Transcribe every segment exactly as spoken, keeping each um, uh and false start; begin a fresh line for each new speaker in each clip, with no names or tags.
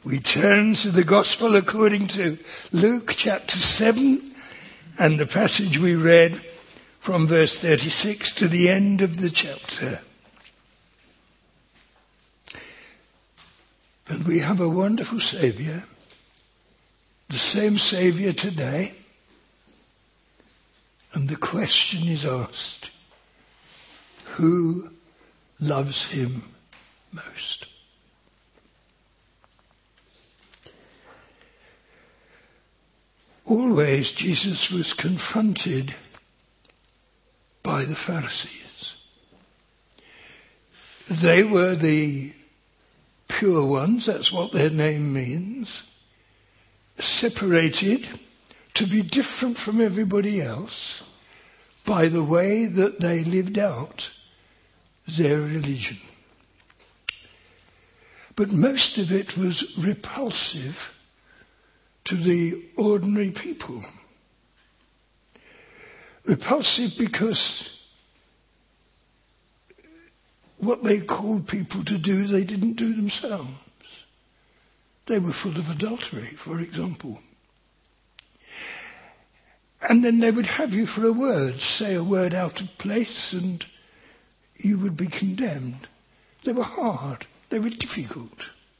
We turn to the Gospel according to Luke chapter seven and the passage we read from verse thirty-six to the end of the chapter. And we have a wonderful Saviour, the same Saviour today. And the question is asked, who loves him most? Always Jesus was confronted by the Pharisees. They were the pure ones, that's what their name means, separated to be different from everybody else by the way that they lived out their religion. But most of it was repulsive to the ordinary people. Repulsive because what they called people to do, they didn't do themselves. They were full of adultery, for example. And then they would have you for a word, say a word out of place, and you would be condemned. They were hard. They were difficult.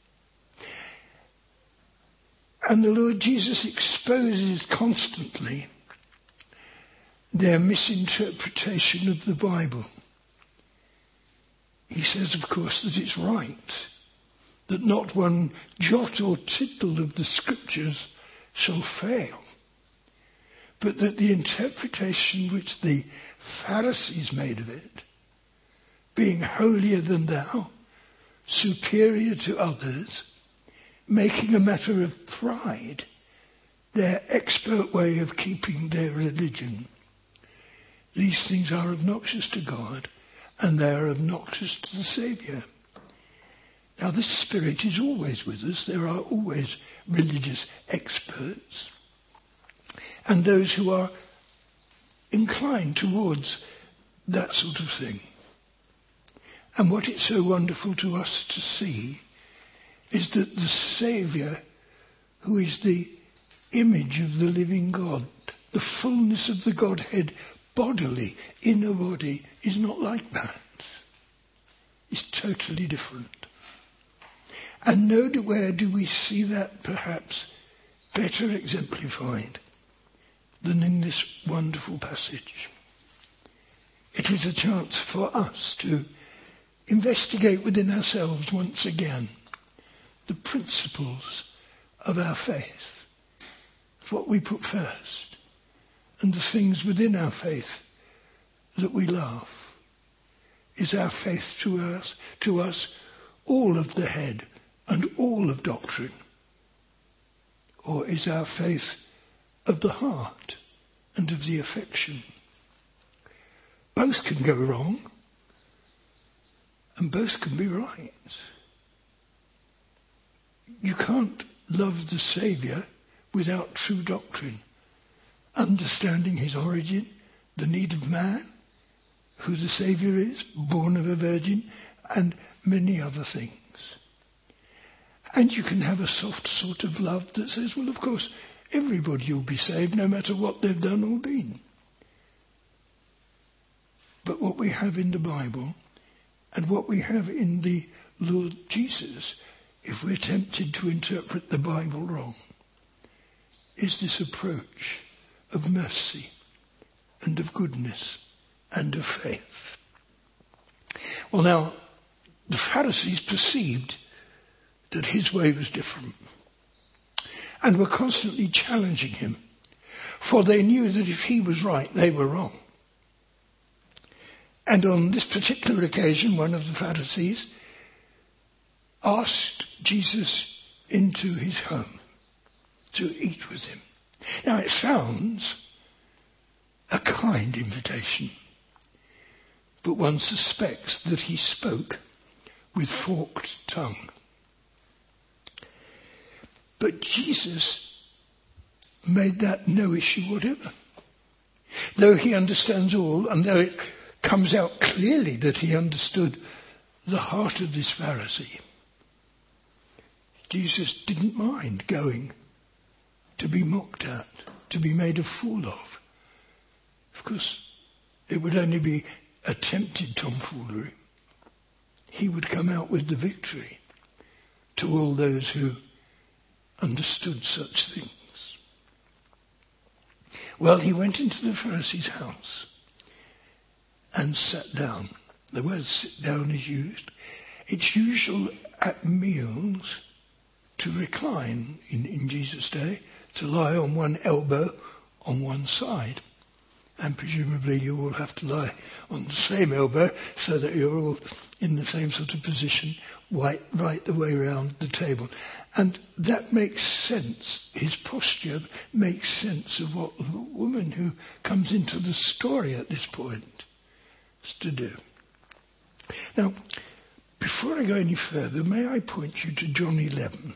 And the Lord Jesus exposes constantly their misinterpretation of the Bible. He says, of course, that it's right, that not one jot or tittle of the Scriptures shall fail, but that the interpretation which the Pharisees made of it, being holier than thou, superior to others, making a matter of pride, their expert way of keeping their religion, these things are obnoxious to God, and they are obnoxious to the Saviour. Now this spirit is always with us. There are always religious experts and those who are inclined towards that sort of thing. And what it's so wonderful to us to see is that the Saviour, who is the image of the living God, the fullness of the Godhead bodily, in a body, is not like that. It's totally different. And nowhere do we see that perhaps better exemplified than in this wonderful passage. It is a chance for us to investigate within ourselves once again the principles of our faith, what we put first, and the things within our faith that we love. Is our faith to us, to us all of the head and all of doctrine? Or is our faith of the heart and of the affection? Both can go wrong, and both can be right. You can't love the Saviour without true doctrine, understanding his origin, the need of man, who the Saviour is, born of a virgin, and many other things. And you can have a soft sort of love that says, well, of course, everybody will be saved no matter what they've done or been. But what we have in the Bible and what we have in the Lord Jesus, if we're tempted to interpret the Bible wrong, is this approach of mercy and of goodness and of faith. Well, now, the Pharisees perceived that his way was different and were constantly challenging him, for they knew that if he was right, they were wrong. And on this particular occasion, one of the Pharisees asked Jesus into his home to eat with him. Now, it sounds a kind invitation, but one suspects that he spoke with forked tongue. But Jesus made that no issue whatever. Though he understands all, and though it comes out clearly that he understood the heart of this Pharisee, Jesus didn't mind going to be mocked at, to be made a fool of. Of course, it would only be attempted tomfoolery. He would come out with the victory to all those who understood such things. Well, he went into the Pharisee's house and sat down. The word sit down is used. It's usual at meals to recline in, in Jesus' day, to lie on one elbow on one side. And presumably you all have to lie on the same elbow so that you're all in the same sort of position, right, right the way around the table. And that makes sense. His posture makes sense of what the woman who comes into the story at this point is to do. Now, before I go any further, may I point you to John eleven?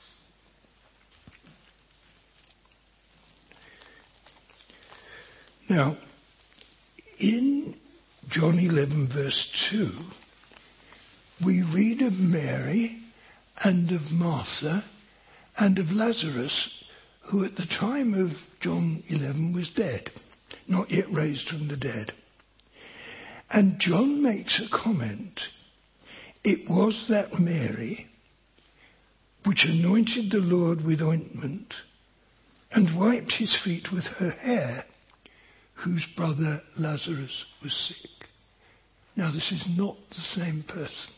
Now, in John eleven verse two, we read of Mary and of Martha and of Lazarus, who at the time of John eleven was dead, not yet raised from the dead. And John makes a comment. It was that Mary which anointed the Lord with ointment and wiped his feet with her hair, whose brother Lazarus was sick. Now, this is not the same person.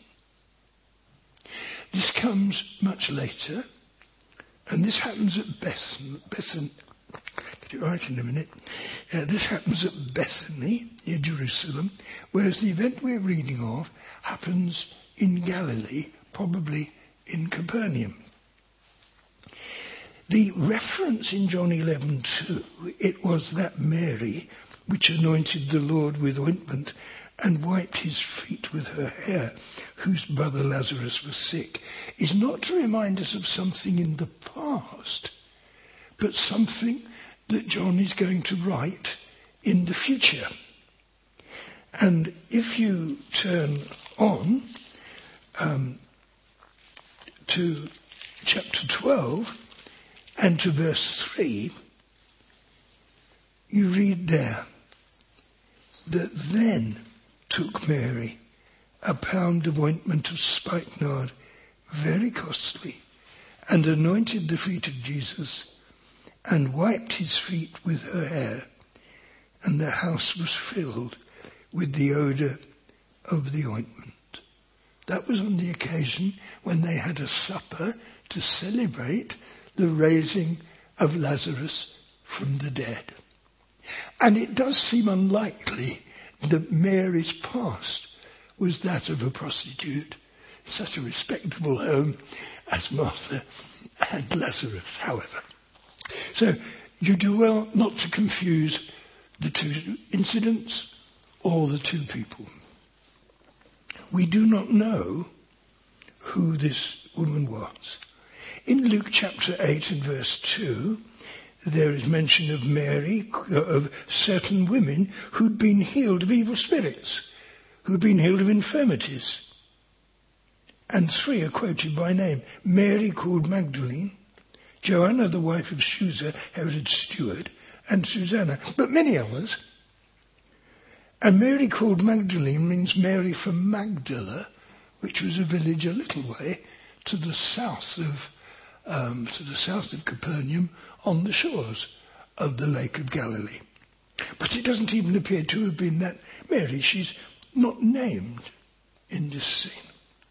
This comes much later, and this happens at Bethany. Bethany get it right in a minute. Uh, this happens at Bethany, near Jerusalem, whereas the event we're reading of happens in Galilee, probably in Capernaum. The reference in John eleven two, it was that Mary which anointed the Lord with ointment and wiped his feet with her hair, whose brother Lazarus was sick, is not to remind us of something in the past, but something that John is going to write in the future. And if you turn on um, to chapter twelve, and to verse three, you read there that then took Mary a pound of ointment of spikenard, very costly, and anointed the feet of Jesus, and wiped his feet with her hair, and the house was filled with the odour of the ointment. That was on the occasion when they had a supper to celebrate the raising of Lazarus from the dead. And it does seem unlikely that Mary's past was that of a prostitute, such a respectable home as Martha and Lazarus, however. So you do well not to confuse the two incidents or the two people. We do not know who this woman was. In Luke chapter eight and verse two, there is mention of Mary, of certain women who'd been healed of evil spirits, who'd been healed of infirmities. And three are quoted by name. Mary called Magdalene, Joanna the wife of Chuza, Herod's steward, and Susanna, but many others. And Mary called Magdalene means Mary from Magdala, which was a village a little way to the south of Um, to the south of Capernaum, on the shores of the Lake of Galilee. But it doesn't even appear to have been that Mary. She's not named in this scene.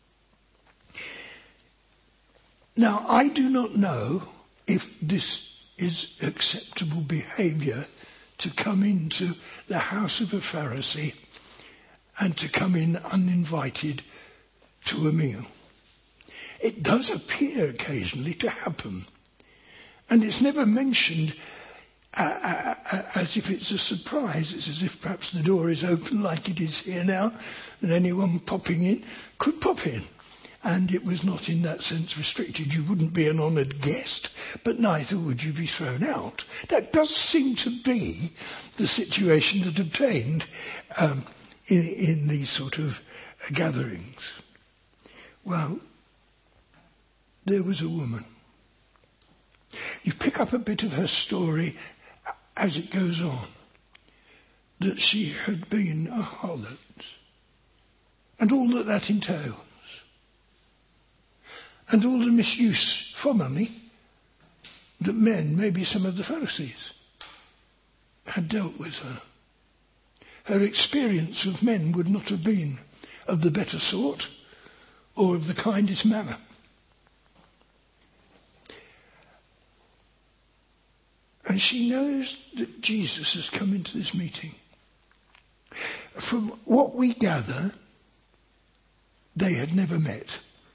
Now, I do not know if this is acceptable behaviour to come into the house of a Pharisee and to come in uninvited to a meal. It does appear occasionally to happen. And it's never mentioned uh, uh, as if it's a surprise. It's as if perhaps the door is open like it is here now, and anyone popping in could pop in. And it was not in that sense restricted. You wouldn't be an honoured guest, but neither would you be thrown out. That does seem to be the situation that obtained um, in, in these sort of uh, gatherings. Well, there was a woman. You pick up a bit of her story as it goes on, that she had been a harlot, and all that that entails, and all the misuse for money that men, maybe some of the Pharisees, had dealt with her. Her experience of men would not have been of the better sort or of the kindest manner. And she knows that Jesus has come into this meeting. From what we gather, they had never met.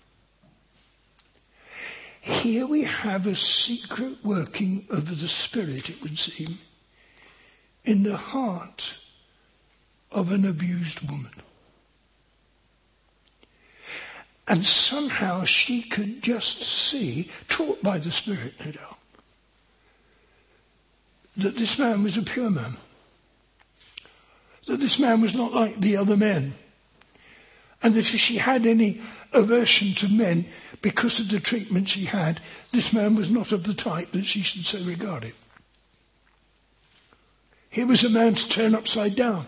Here we have a secret working of the Spirit, it would seem, in the heart of an abused woman. And somehow she could just see, taught by the Spirit, no doubt, that this man was a pure man. That this man was not like the other men. And that if she had any aversion to men because of the treatment she had, this man was not of the type that she should so regard him. Here was a man to turn upside down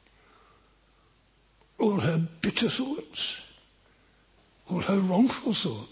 all her bitter thoughts, all her wrongful thoughts.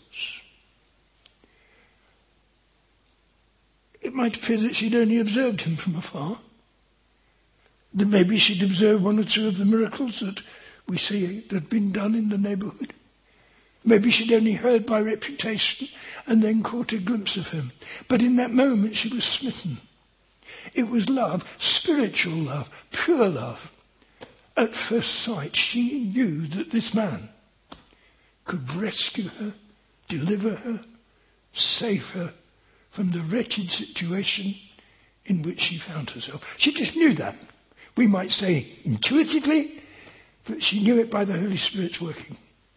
It might appear that she'd only observed him from afar. That maybe she'd observed one or two of the miracles that we see that had been done in the neighbourhood. Maybe she'd only heard by reputation and then caught a glimpse of him. But in that moment she was smitten. It was love, spiritual love, pure love. At first sight she knew that this man could rescue her, deliver her, save her from the wretched situation in which she found herself. She just knew that. We might say intuitively, but she knew it by the Holy Spirit's working.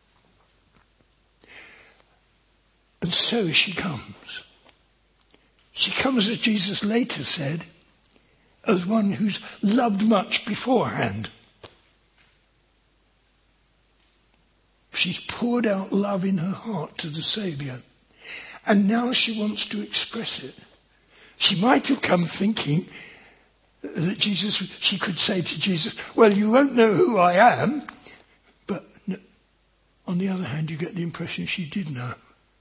And so she comes. She comes, as Jesus later said, as one who's loved much beforehand. She's poured out love in her heart to the Saviour. And now she wants to express it. She might have come thinking that Jesus, she could say to Jesus, well, you won't know who I am. But no, on the other hand, you get the impression she did know.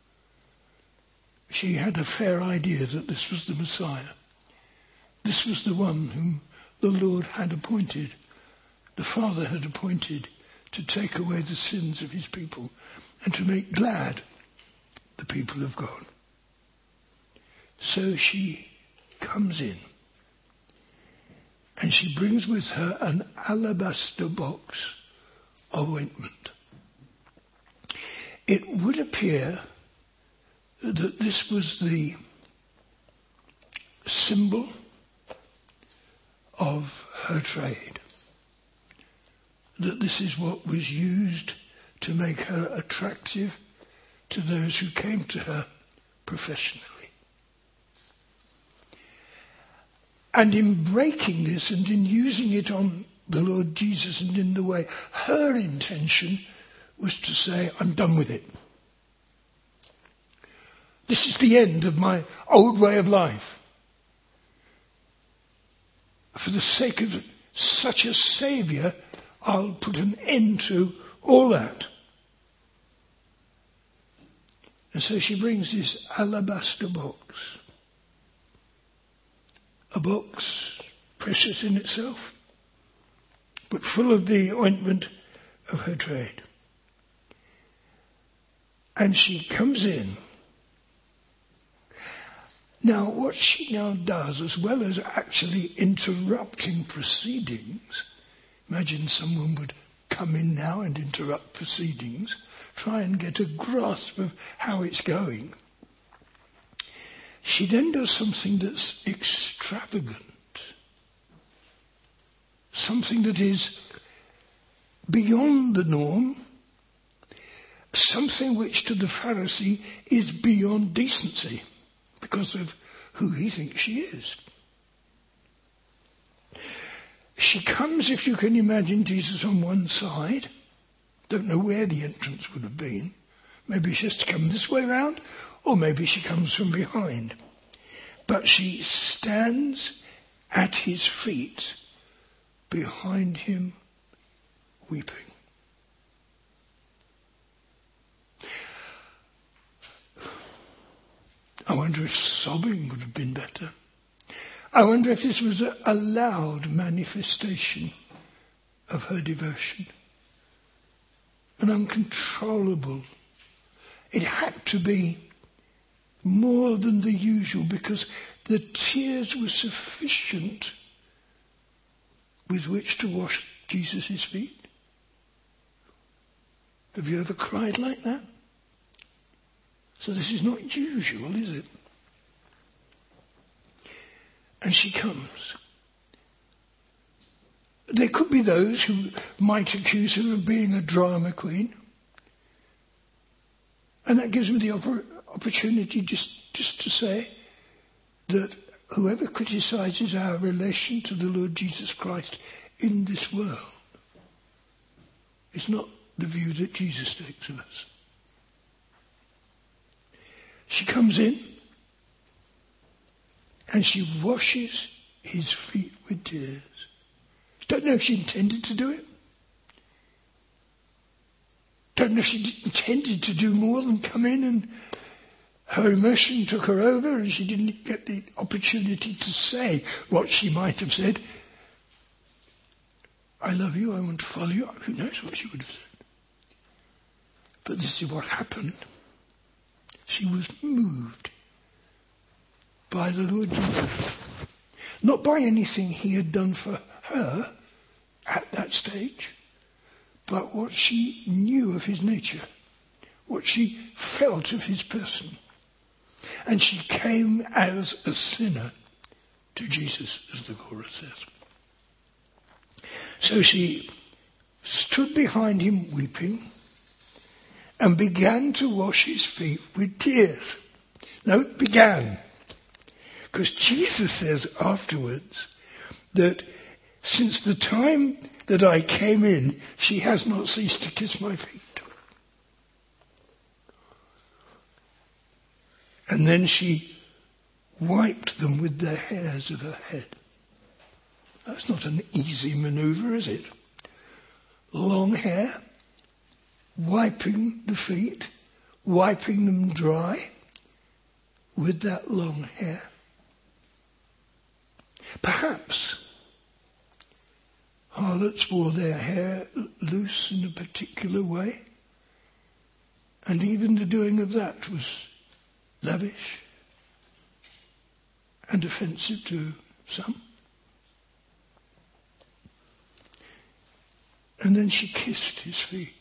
She had a fair idea that this was the Messiah. This was the one whom the Lord had appointed, the Father had appointed to take away the sins of his people and to make glad the people of God. So she comes in and she brings with her an alabaster box of ointment. It would appear that this was the symbol of her trade. That this is what was used to make her attractive to those who came to her professionally. And in breaking this and in using it on the Lord Jesus and in the way, her intention was to say, I'm done with it. This is the end of my old way of life. For the sake of such a Saviour, I'll put an end to all that. And so she brings this alabaster box. A box precious in itself, but full of the ointment of her trade. And she comes in. Now, what she now does, as well as actually interrupting proceedings, imagine someone would come in now and interrupt proceedings, try and get a grasp of how it's going. She then does something that's extravagant, something that is beyond the norm, something which to the Pharisee is beyond decency because of who he thinks she is. She comes, if you can imagine Jesus on one side, don't know where the entrance would have been, Maybe she has to come this way round, or maybe she comes from behind. But she stands at his feet, behind him, weeping. I wonder if sobbing would have been better. I wonder if this was a, a loud manifestation of her devotion. An uncontrollable. It had to be more than the usual, because the tears were sufficient with which to wash Jesus' feet. Have you ever cried like that? So this is not usual, is it? And she comes. There could be those who might accuse her of being a drama queen. And that gives me the oppor- opportunity just, just to say that whoever criticises our relation to the Lord Jesus Christ in this world is not the view that Jesus takes of us. She comes in and she washes his feet with tears. Don't know if she intended to do it. Don't know if she intended to do more than come in, and her emotion took her over and she didn't get the opportunity to say what she might have said. I love you, I want to follow you. Who knows what she would have said. But this is what happened. She was moved by the Lord Jesus. Not by anything he had done for her at that stage, but what she knew of his nature, what she felt of his person. And she came as a sinner to Jesus, as the chorus says. So she stood behind him weeping and began to wash his feet with tears. No, began. Because Jesus says afterwards that since the time that I came in, she has not ceased to kiss my feet. And then she wiped them with the hairs of her head. That's not an easy manoeuvre, is it? Long hair, wiping the feet, wiping them dry with that long hair. Perhaps harlots wore their hair loose in a particular way, and even the doing of that was lavish and offensive to some. And then she kissed his feet.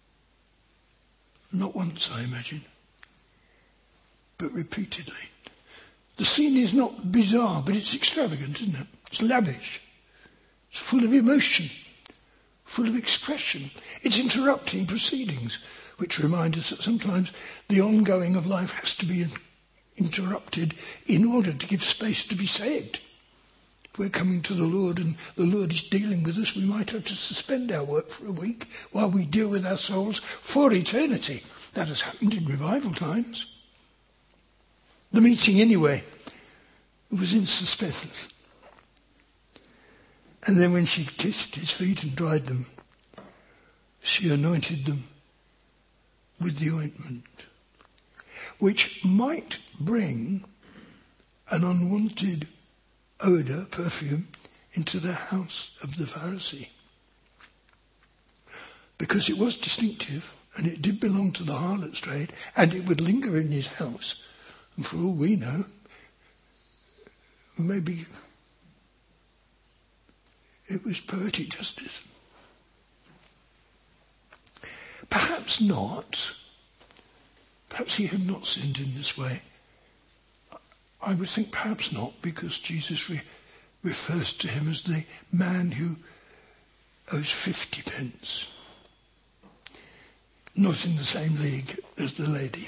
Not once, I imagine, but repeatedly. The scene is not bizarre, but it's extravagant, isn't it? It's lavish. It's full of emotion, full of expression. It's interrupting proceedings, which remind us that sometimes the ongoing of life has to be interrupted in order to give space to be saved. If we're coming to the Lord and the Lord is dealing with us, we might have to suspend our work for a week while we deal with our souls for eternity. That has happened in revival times. The meeting, anyway, was in suspense. And then when she kissed his feet and dried them, she anointed them with the ointment, which might bring an unwanted odour, perfume, into the house of the Pharisee. Because it was distinctive, and it did belong to the harlot's trade, and it would linger in his house. And for all we know, maybe it was poetic justice. Perhaps not. Perhaps he had not sinned in this way. I would think perhaps not, because Jesus re- refers to him as the man who owes fifty pence. Not in the same league as the lady.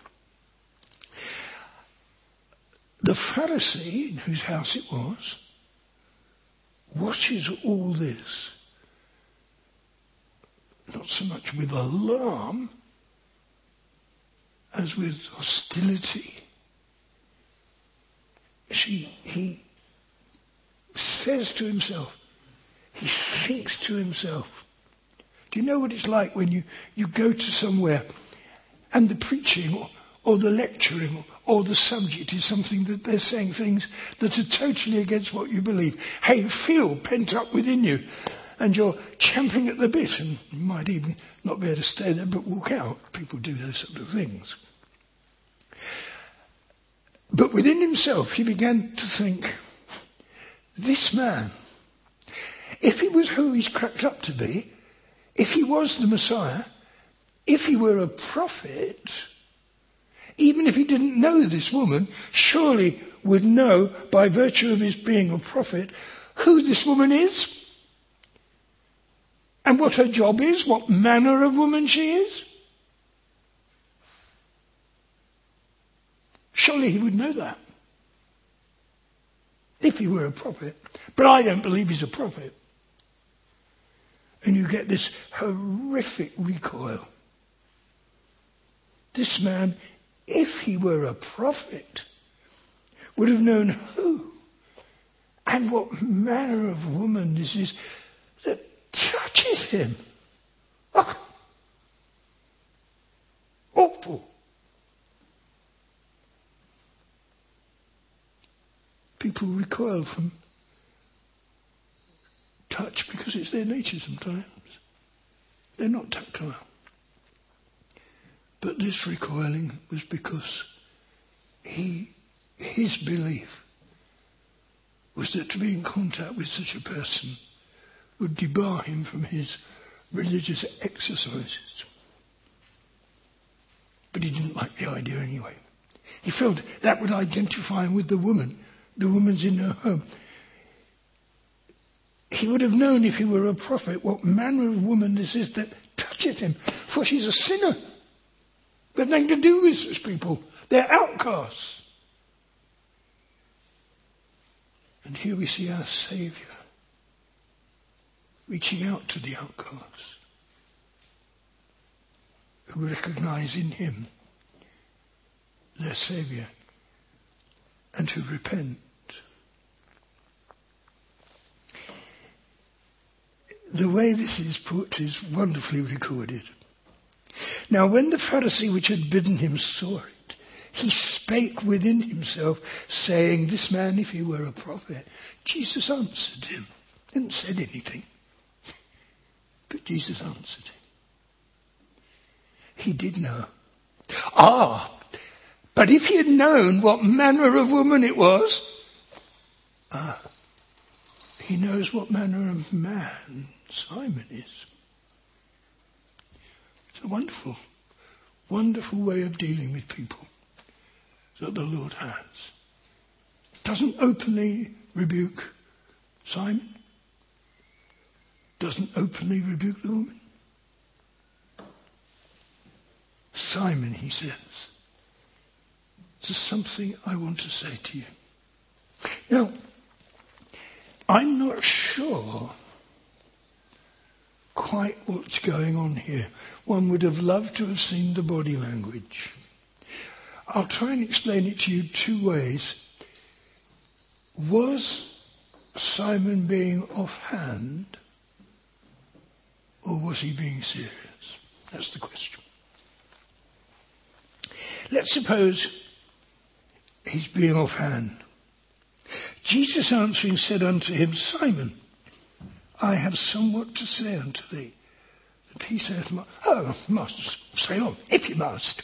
The Pharisee, in whose house it was, watches all this, not so much with alarm, as with hostility. She, he says to himself, he thinks to himself. Do you know what it's like when you, you go to somewhere and the preaching or, or the lecturing or the subject is something that they're saying things that are totally against what you believe. How you feel pent up within you and you're champing at the bit and you might even not be able to stay there but walk out. People do those sort of things. But within himself he began to think, this man, if he was who he's cracked up to be, if he was the Messiah, if he were a prophet, even if he didn't know this woman, surely would know by virtue of his being a prophet who this woman is and what her job is, what manner of woman she is. Surely he would know that if he were a prophet. But I don't believe he's a prophet. And you get this horrific recoil. This man, if he were a prophet, would have known who and what manner of woman this is that touches him. Oh, awful. People recoil from touch because it's their nature sometimes. They're not tactile. But this recoiling was because he, his belief was that to be in contact with such a person would debar him from his religious exercises. But he didn't like the idea anyway. He felt that would identify him with the woman. The woman's in her home. He would have known if he were a prophet what manner of woman this is that toucheth him. For she's a sinner. They've nothing to do with such people. They're outcasts. And here we see our Saviour reaching out to the outcasts who recognise in him their Saviour and who repent. The way this is put is wonderfully recorded. Now when the Pharisee which had bidden him saw it, he spake within himself, saying, this man, if he were a prophet. Jesus answered him. He didn't say anything. But Jesus answered him. He did know. Ah, but if he had known what manner of woman it was, ah, he knows what manner of man Simon is. It's a wonderful, wonderful way of dealing with people that the Lord has. Doesn't openly rebuke Simon. Doesn't openly rebuke the woman. Simon, he says, there's something I want to say to you. Now, I'm not sure quite what's going on here. One would have loved to have seen the body language. I'll try and explain it to you two ways. Was Simon being offhand, or was he being serious? That's the question. Let's suppose he's being offhand. Jesus answering said unto him, Simon, I have somewhat to say unto thee. And he said, oh, master, say on, if you must.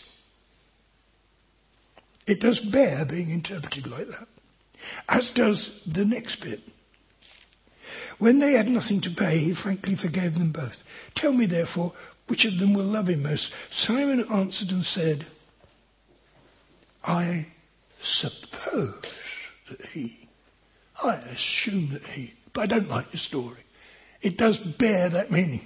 It does bear being interpreted like that, as does the next bit. When they had nothing to pay, he frankly forgave them both. Tell me, therefore, which of them will love him most? Simon answered and said, I suppose that he, I assume that he, but I don't like the story. It does bear that meaning.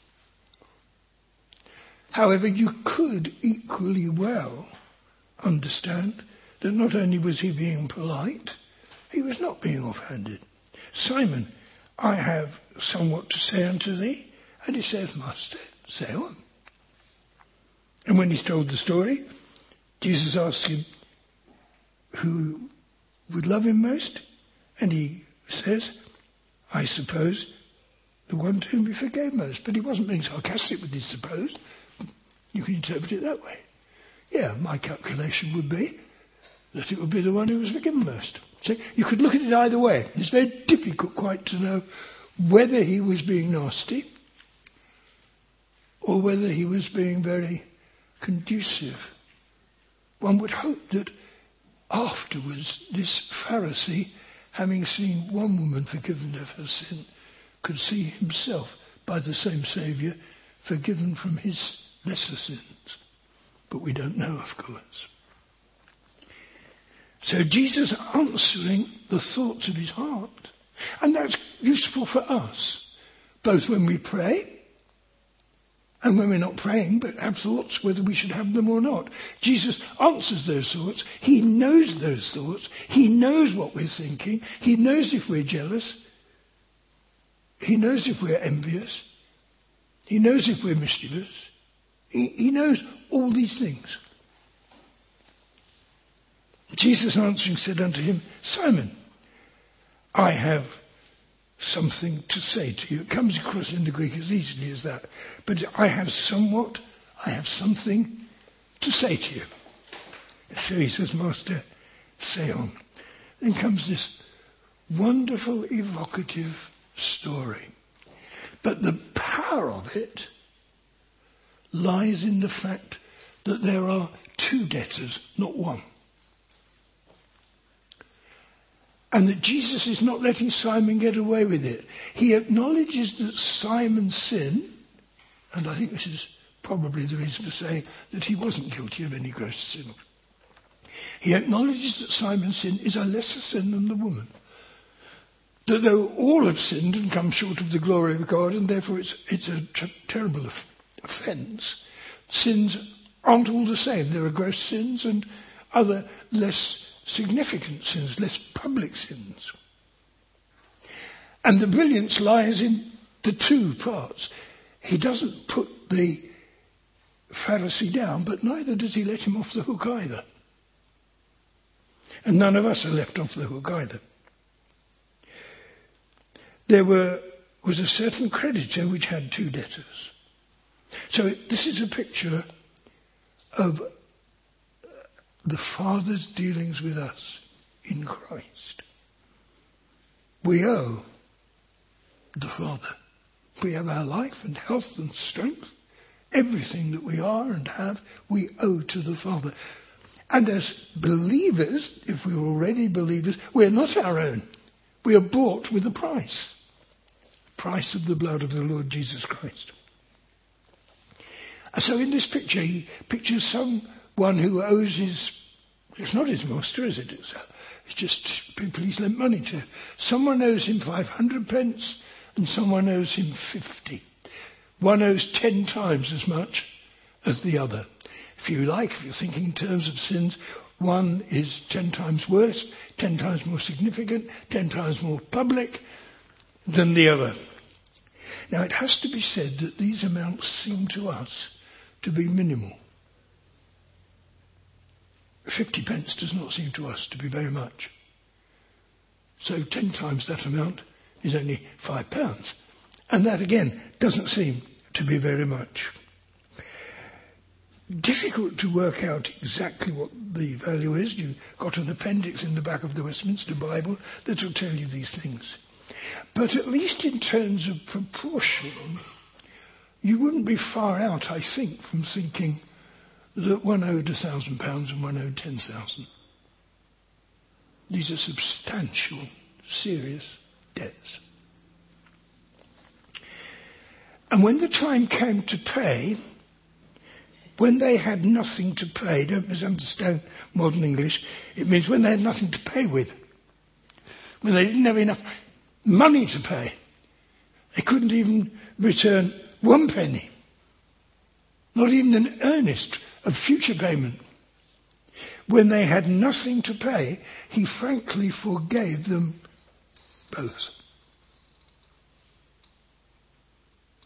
However, you could equally well understand that not only was he being polite, he was not being offhanded. Simon, I have somewhat to say unto thee. And he says, Master, say on. And when he's told the story, Jesus asks him who would love him most, and he says, I suppose, the one to whom he forgave most. But he wasn't being sarcastic with his suppose. You can interpret it that way. Yeah, my calculation would be that it would be the one who was forgiven most. So you could look at it either way. It's very difficult quite to know whether he was being nasty or whether he was being very conducive. One would hope that afterwards this Pharisee, having seen one woman forgiven of her sin, could see himself by the same Saviour forgiven from his lesser sins. But we don't know, of course. So Jesus answering the thoughts of his heart. And that's useful for us, both when we pray and when we're not praying, but have thoughts whether we should have them or not. Jesus answers those thoughts. He knows those thoughts. He knows what we're thinking. He knows if we're jealous. He knows if we're envious. He knows if we're mischievous. He, he knows all these things. Jesus answering said unto him, Simon, I have something to say to you. It comes across in the Greek as easily as that. But I have somewhat, I have something to say to you. So he says, Master, say on. Then comes this wonderful, evocative story. But the power of it lies in the fact that there are two debtors, not one. And that Jesus is not letting Simon get away with it. He acknowledges that Simon's sin, and I think this is probably the reason for saying that he wasn't guilty of any gross sin. He acknowledges that Simon's sin is a lesser sin than the woman. That though all have sinned and come short of the glory of God, and therefore it's, it's a t- terrible of- offence, sins aren't all the same. There are gross sins and other less significant sins, less public sins. And the brilliance lies in the two parts. He doesn't put the Pharisee down, but neither does he let him off the hook either. And none of us are left off the hook either. There were was a certain creditor which had two debtors. So this is a picture of the Father's dealings with us in Christ. We owe the Father. We have our life and health and strength. Everything that we are and have, we owe to the Father. And as believers, if we're already believers, we're not our own. We are bought with a price. Price of the blood of the Lord Jesus Christ. So in this picture, he pictures someone who owes his, it's not his master, is it? It's, it's just people he's lent money to. Someone owes him five hundred pence and someone owes him fifty. One owes ten times as much as the other. If you like, if you're thinking in terms of sins, one is ten times worse, ten times more significant, ten times more public than the other. Now it has to be said that these amounts seem to us to be minimal. Fifty pence does not seem to us to be very much. So ten times that amount is only five pounds. And that again doesn't seem to be very much. Difficult to work out exactly what the value is. You've got an appendix in the back of the Westminster Bible that will tell you these things. But at least in terms of proportion, you wouldn't be far out, I think, from thinking that one owed a thousand pounds and one owed ten thousand. These are substantial, serious debts. And when the time came to pay, when they had nothing to pay, don't misunderstand modern English, it means when they had nothing to pay with. When they didn't have enough money to pay. They couldn't even return one penny. Not even an earnest of future payment. When they had nothing to pay, he frankly forgave them both.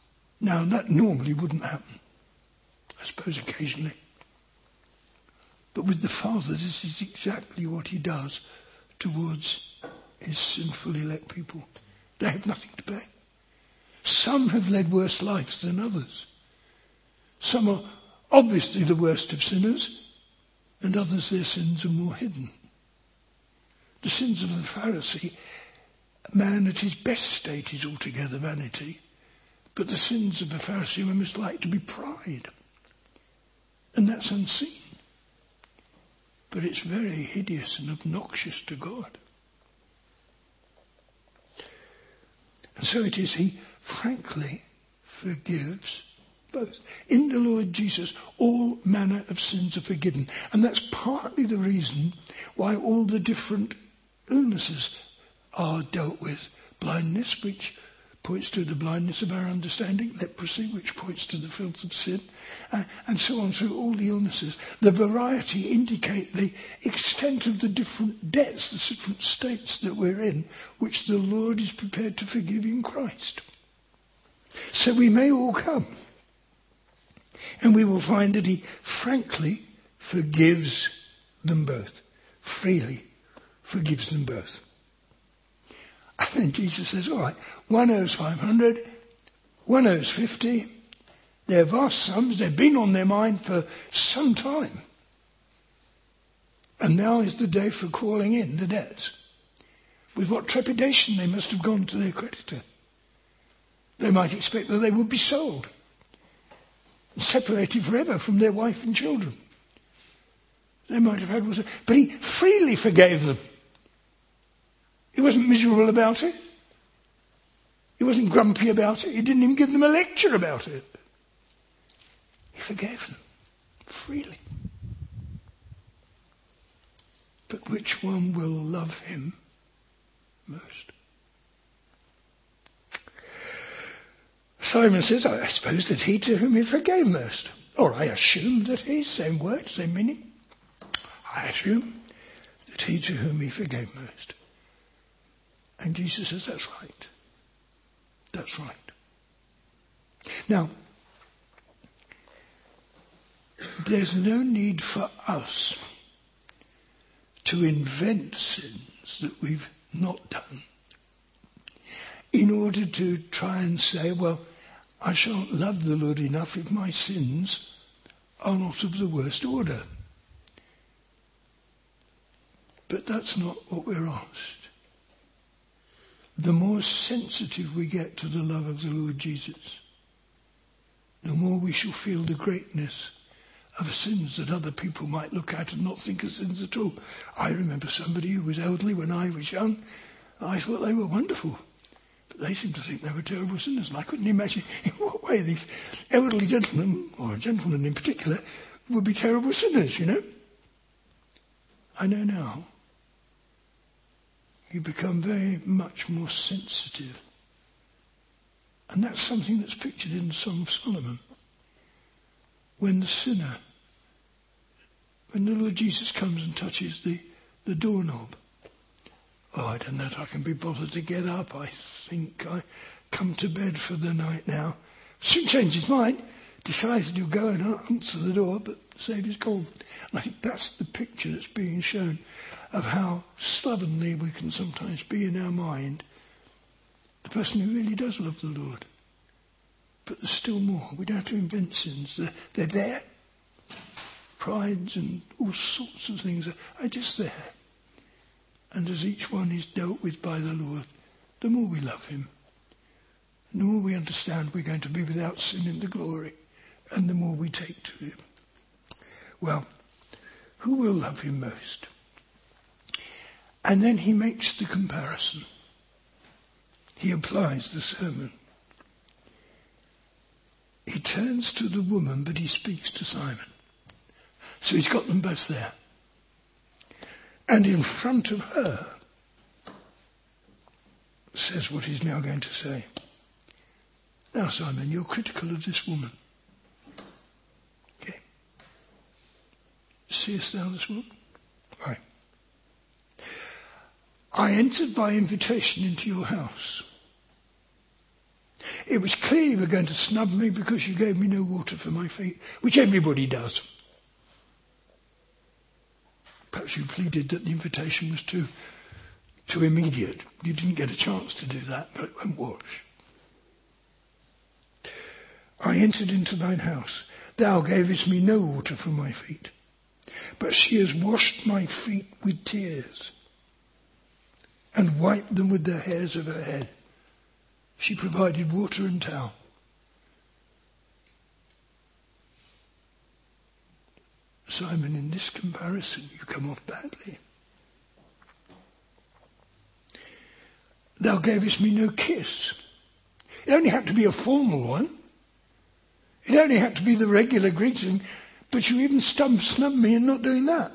Now that normally wouldn't happen. I suppose occasionally. But with the Father, this is exactly what he does towards his sinful elect people. They have nothing to pay. Some have led worse lives than others. Some are obviously the worst of sinners, and others, their sins are more hidden. The sins of the Pharisee, man at his best state is altogether vanity, but the sins of the Pharisee were most like to be pride. And that's unseen. But it's very hideous and obnoxious to God. And so it is, he frankly forgives both. In the Lord Jesus, all manner of sins are forgiven. And that's partly the reason why all the different illnesses are dealt with. Blindness, which points to the blindness of our understanding. Leprosy, which points to the filth of sin. Uh, and so on through all the illnesses. The variety indicate the extent of the different debts, the different states that we're in, which the Lord is prepared to forgive in Christ. So we may all come, and we will find that he frankly forgives them both. Freely forgives them both. And then Jesus says, all right, one owes five hundred, one owes fifty. They're vast sums, they've been on their mind for some time. And now is the day for calling in the debts. With what trepidation they must have gone to their creditor. They might expect that they would be sold, separated forever from their wife and children. They might have had, but he freely forgave them. He wasn't miserable about it. He wasn't grumpy about it. He didn't even give them a lecture about it. He forgave them freely. But which one will love him most? Simon says, I suppose that he to whom he forgave most. Or I assume that he, same word, same meaning. I assume that he to whom he forgave most. And Jesus says, that's right. That's right. Now, there's no need for us to invent sins that we've not done in order to try and say, well, I shan't love the Lord enough if my sins are not of the worst order. But that's not what we're asked. The more sensitive we get to the love of the Lord Jesus, the more we shall feel the greatness of sins that other people might look at and not think are sins at all. I remember somebody who was elderly when I was young. I thought they were wonderful. But they seemed to think they were terrible sinners. And I couldn't imagine in what way these elderly gentlemen, or gentlemen in particular, would be terrible sinners, you know. I know now. You become very much more sensitive. And that's something that's pictured in the Song of Solomon. When the sinner, when the Lord Jesus comes and touches the, the doorknob. Oh, I don't know if I can be bothered to get up. I think I come to bed for the night now. Soon changes his mind. Decides that he'll go and answer the door, but the Saviour's gone. And I think that's the picture that's being shown of how stubbornly we can sometimes be in our mind the person who really does love the Lord. But there's still more. We don't have to invent sins. They're, they're there. Prides and all sorts of things are, are just there. And as each one is dealt with by the Lord, the more we love him, the more we understand we're going to be without sin in the glory, and the more we take to him. Well, who will love him most? And then he makes the comparison. He applies the sermon. He turns to the woman, but he speaks to Simon. So he's got them both there. And in front of her says what he's now going to say. Now, Simon, you're critical of this woman. Okay. Seest thou this woman? Right. I entered by invitation into your house. It was clear you were going to snub me because you gave me no water for my feet, which everybody does. perhaps you pleaded that the invitation was too, too immediate. You didn't get a chance to do that, but won't wash. I entered into thine house. Thou gavest me no water for my feet, but she has washed my feet with tears and wiped them with the hairs of her head. She provided water and towel. Simon, in this comparison, you come off badly. Thou gavest me no kiss. It only had to be a formal one. It only had to be the regular greeting, but you even stub, snubbed me in not doing that.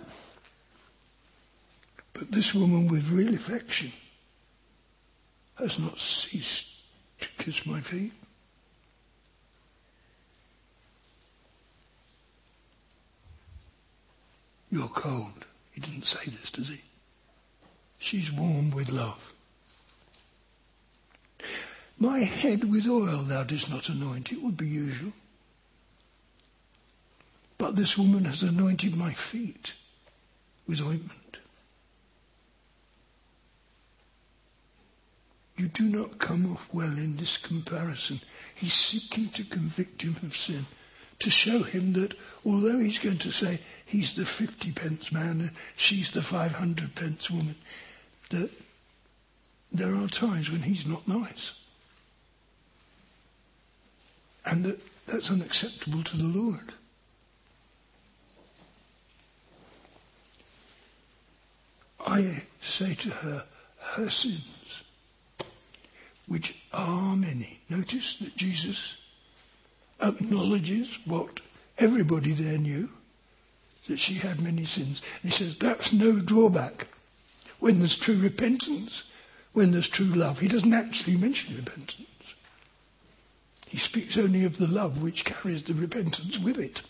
But this woman with real affection has not ceased to kiss my feet. You're cold. He didn't say this, does he? She's warm with love. My head with oil thou didst not anoint. It would be usual. But this woman has anointed my feet with ointment. You do not come off well in this comparison. He's seeking to convict him of sin, to show him that although he's going to say he's the fifty pence man and she's the five hundred pence woman, that there are times when he's not nice. And that that's unacceptable to the Lord. I say to her, her sins, which are many. Notice that Jesus acknowledges what everybody there knew, that she had many sins. And he says that's no drawback. When there's true repentance, when there's true love. He doesn't actually mention repentance. He speaks only of the love which carries the repentance with it.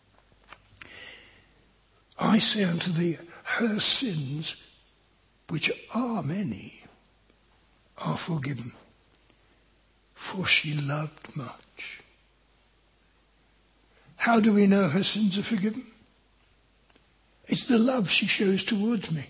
I say unto thee, her sins, which are many, are forgiven, for she loved much. How do we know her sins are forgiven? It's the love she shows towards me.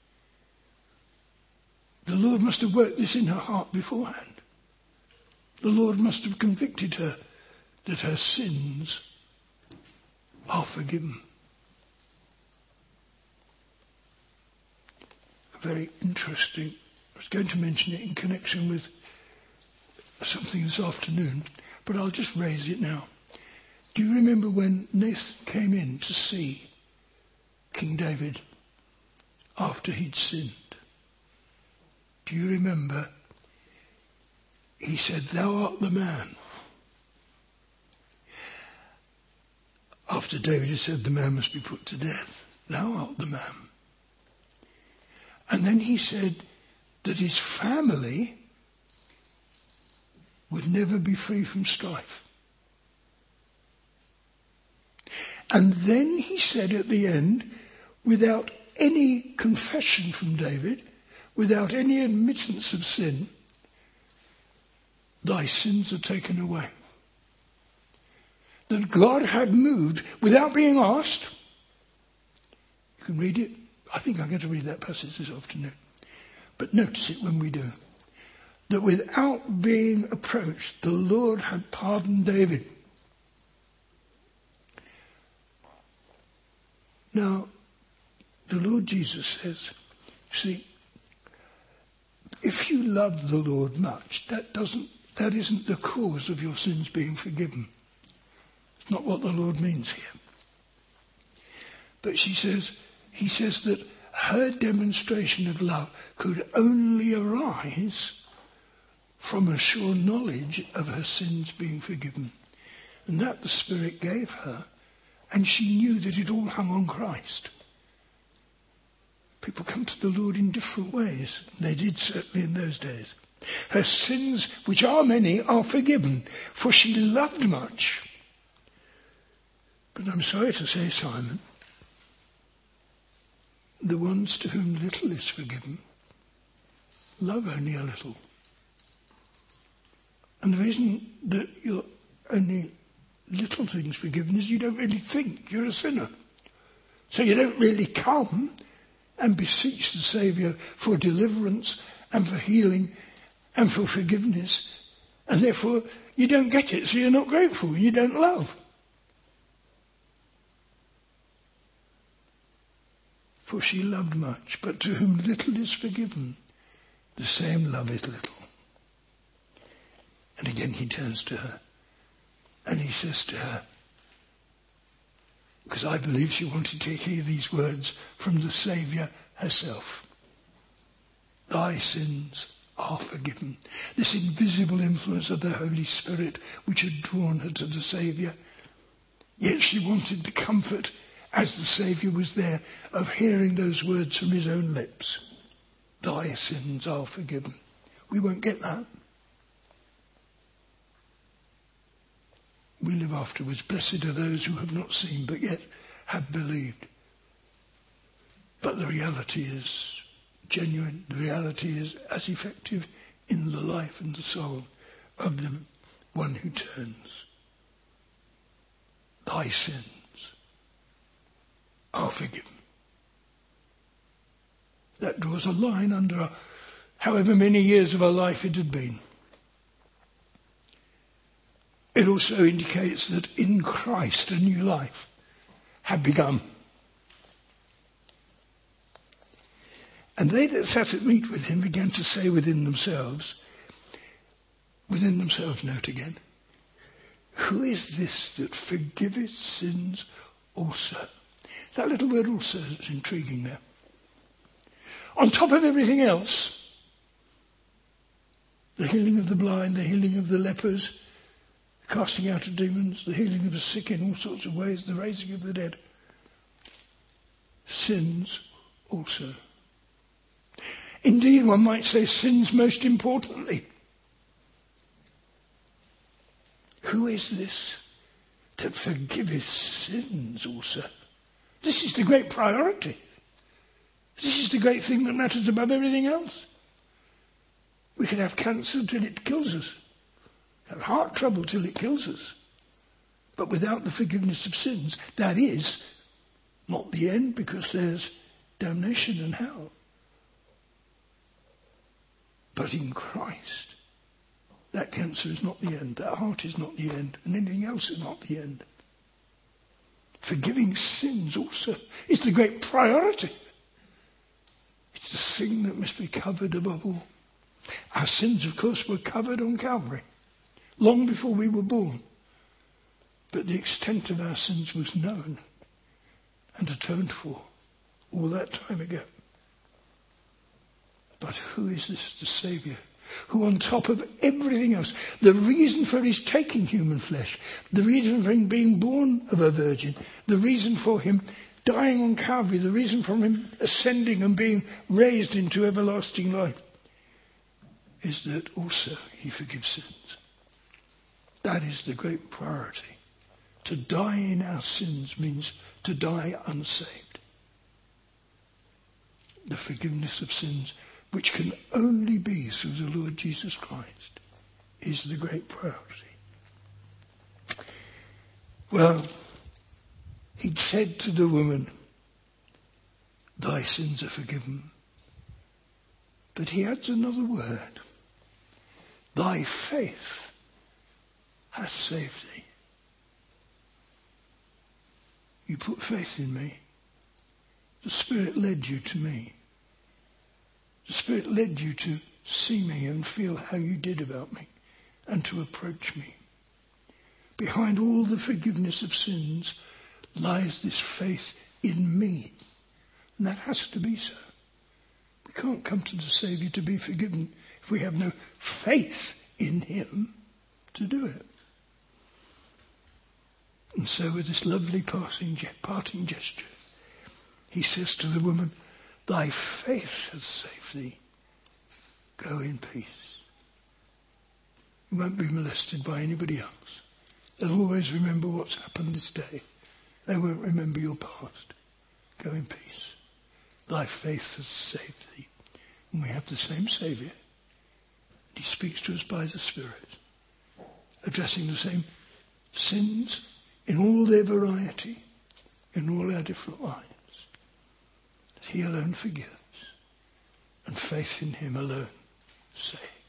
The Lord must have worked this in her heart beforehand. The Lord must have convicted her that her sins are forgiven. Very interesting. I was going to mention it in connection with something this afternoon, but I'll just raise it now. Do you remember when Nathan came in to see King David after he'd sinned? Do you remember? He said, "Thou art the man." After David had said the man must be put to death, "Thou art the man." And then he said that his family would never be free from strife. And then he said at the end, without any confession from David, without any admittance of sin, thy sins are taken away. That God had moved without being asked. You can read it. I think I'm going to read that passage this afternoon. But notice it when we do. That without being approached, the Lord had pardoned David. Now, the Lord Jesus says, see, if you love the Lord much, that doesn't, that isn't the cause of your sins being forgiven. It's not what the Lord means here. But she says, he says that her demonstration of love could only arise from a sure knowledge of her sins being forgiven. And that the Spirit gave her, and she knew that it all hung on Christ. People come to the Lord in different ways. They did certainly in those days. Her sins, which are many, are forgiven, for she loved much. But I'm sorry to say, Simon, the ones to whom little is forgiven love only a little. And the reason that you're only little things forgiven is you don't really think you're a sinner. So you don't really come and beseech the Saviour for deliverance and for healing and for forgiveness. And therefore you don't get it, so you're not grateful, you don't love. For she loved much, but to whom little is forgiven, the same loveth little. And again he turns to her and he says to her, because I believe she wanted to hear these words from the Saviour herself, thy sins are forgiven. This invisible influence of the Holy Spirit which had drawn her to the Saviour. Yet she wanted the comfort, as the Saviour was there, of hearing those words from his own lips. Thy sins are forgiven. We won't get that. We live afterwards. Blessed are those who have not seen but yet have believed. But the reality is genuine. The reality is as effective in the life and the soul of the one who turns. Thy sins are forgiven. That draws a line under however many years of her life it had been. It also indicates that in Christ a new life had begun. And they that sat at meat with him began to say within themselves, within themselves, note again, who is this that forgiveth sins also? That little word also is intriguing there. On top of everything else, the healing of the blind, the healing of the lepers, the casting out of demons, the healing of the sick in all sorts of ways, the raising of the dead, sins also. Indeed, one might say sins most importantly. Who is this that forgiveth sins also? This is the great priority. This is the great thing that matters above everything else. We can have cancer till it kills us, have heart trouble till it kills us. But without the forgiveness of sins, that is not the end, because there's damnation and hell. But in Christ, that cancer is not the end, that heart is not the end, and anything else is not the end. Forgiving sins also is the great priority. It's the thing that must be covered above all. Our sins, of course, were covered on Calvary, long before we were born. But the extent of our sins was known and atoned for all that time ago. But who is this, the Saviour, who on top of everything else, the reason for his taking human flesh, the reason for him being born of a virgin, the reason for him dying on Calvary, the reason for him ascending and being raised into everlasting life, is that also he forgives sins. That is the great priority. To die in our sins means to die unsaved. The forgiveness of sins, which can only be through the Lord Jesus Christ, is the great priority. Well, he'd said to the woman, thy sins are forgiven. But he adds another word. Thy faith hath saved thee. You put faith in me. The Spirit led you to me. The Spirit led you to see me and feel how you did about me and to approach me. Behind all the forgiveness of sins lies this faith in me. And that has to be so. We can't come to the Saviour to be forgiven if we have no faith in him to do it. And so with this lovely parting, parting gesture, he says to the woman, thy faith hath saved thee. Go in peace. You won't be molested by anybody else. They'll always remember what's happened this day. They won't remember your past. Go in peace. Thy faith hath saved thee. And we have the same Saviour. He speaks to us by the Spirit, addressing the same sins in all their variety, in all our different lives. He alone forgives, and faith in him alone saves.